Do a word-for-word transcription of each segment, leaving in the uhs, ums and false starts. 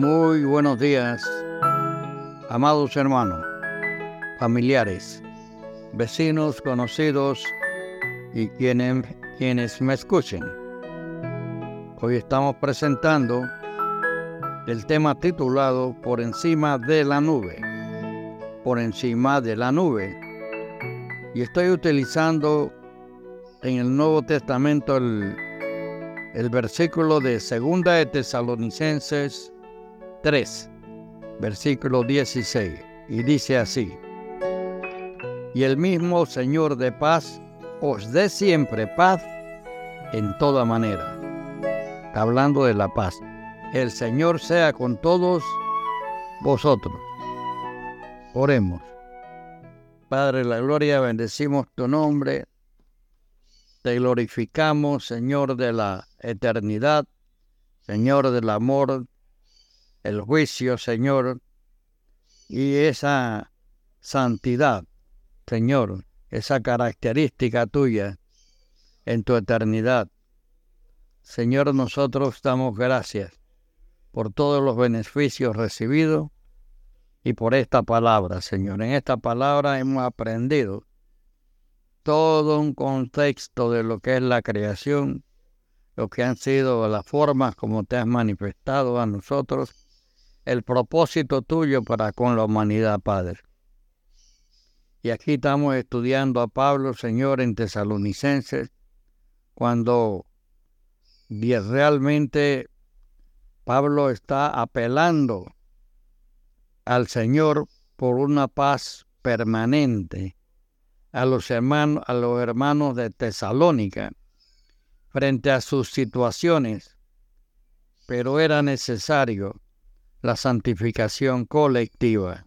Muy buenos días, amados hermanos, familiares, vecinos, conocidos y quienes, quienes me escuchen. Hoy estamos presentando el tema titulado Por encima de la nube. Por encima de la nube. Y estoy utilizando en el Nuevo Testamento el, el versículo de Segunda de Tesalonicenses tres, versículo dieciséis, y dice así: y el mismo Señor de paz os dé siempre paz en toda manera. Está hablando de la paz. El Señor sea con todos vosotros. Oremos. Padre de la gloria, bendecimos tu nombre. Te glorificamos, Señor de la eternidad, Señor del amor, el juicio, Señor, y esa santidad, Señor, esa característica tuya en tu eternidad. Señor, nosotros damos gracias por todos los beneficios recibidos y por esta palabra, Señor. En esta palabra hemos aprendido todo un contexto de lo que es la creación, lo que han sido las formas como te has manifestado a nosotros, el propósito tuyo para con la humanidad, Padre. Y aquí estamos estudiando a Pablo, Señor, en Tesalonicenses, cuando realmente Pablo está apelando al Señor por una paz permanente a los hermanos, a los hermanos de Tesalónica frente a sus situaciones, pero era necesario la santificación colectiva.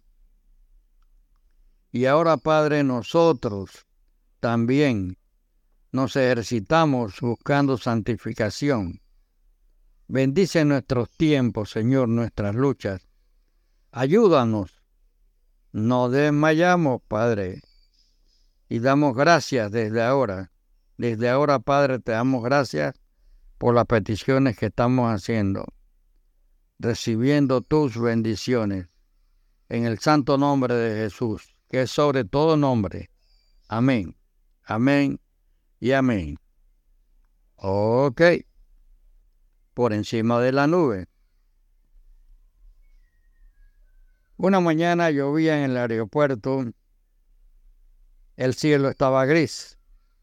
Y ahora, Padre, nosotros también nos ejercitamos buscando santificación. Bendice nuestros tiempos, Señor, nuestras luchas. Ayúdanos. No desmayamos, Padre. Y damos gracias desde ahora. Desde ahora, Padre, te damos gracias por las peticiones que estamos haciendo, recibiendo tus bendiciones en el santo nombre de Jesús, que es sobre todo nombre. Amén, amén y amén. Ok, por encima de la nube. Una mañana llovía en el aeropuerto, el cielo estaba gris,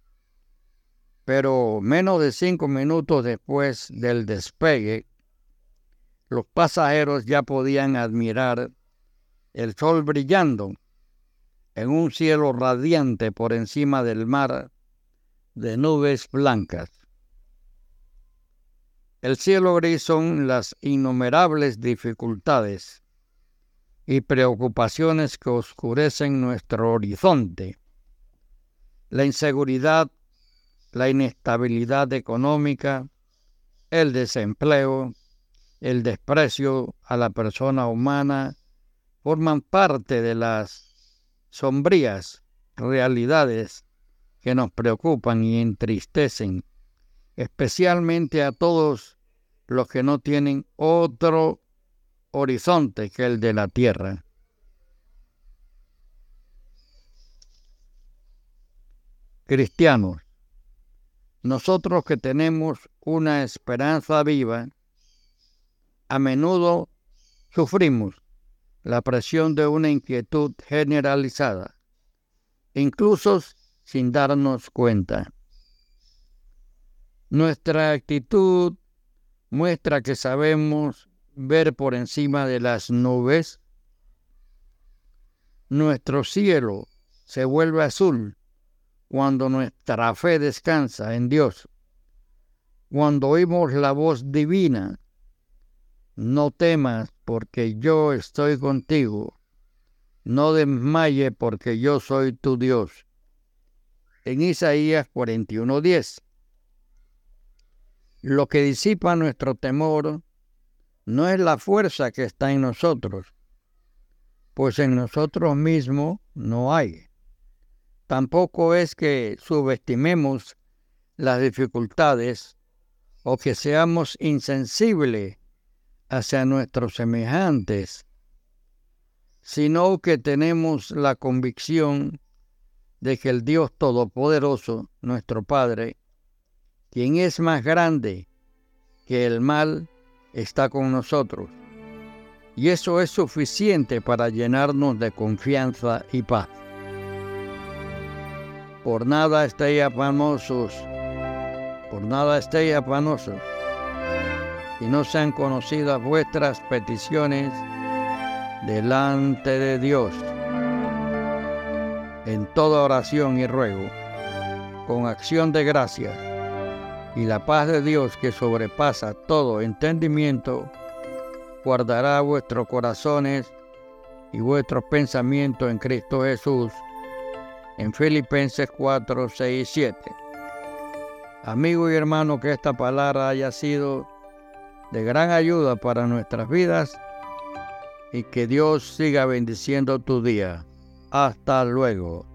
pero menos de cinco minutos después del despegue, los pasajeros ya podían admirar el sol brillando en un cielo radiante por encima del mar de nubes blancas. El cielo gris son las innumerables dificultades y preocupaciones que oscurecen nuestro horizonte. La inseguridad, la inestabilidad económica, el desempleo, el desprecio a la persona humana forman parte de las sombrías realidades que nos preocupan y entristecen, especialmente a todos los que no tienen otro horizonte que el de la tierra. Cristianos, nosotros que tenemos una esperanza viva, a menudo sufrimos la presión de una inquietud generalizada, incluso sin darnos cuenta. Nuestra actitud muestra que sabemos ver por encima de las nubes. Nuestro cielo se vuelve azul cuando nuestra fe descansa en Dios. Cuando oímos la voz divina: no temas porque yo estoy contigo. No desmaye porque yo soy tu Dios. En Isaías cuarenta y uno diez. Lo que disipa nuestro temor no es la fuerza que está en nosotros, pues en nosotros mismos no hay. Tampoco es que subestimemos las dificultades o que seamos insensibles hacia nuestros semejantes, sino que tenemos la convicción de que el Dios Todopoderoso, nuestro Padre, quien es más grande que el mal, está con nosotros. Y eso es suficiente para llenarnos de confianza y paz. Por nada estéis afanosos, por nada estéis afanosos, y no sean conocidas vuestras peticiones delante de Dios, en toda oración y ruego, con acción de gracias, y la paz de Dios, que sobrepasa todo entendimiento, guardará vuestros corazones y vuestros pensamientos en Cristo Jesús, en Filipenses cuatro, seis y siete. Amigo y hermano, que esta palabra haya sido de gran ayuda para nuestras vidas y que Dios siga bendiciendo tu día. Hasta luego.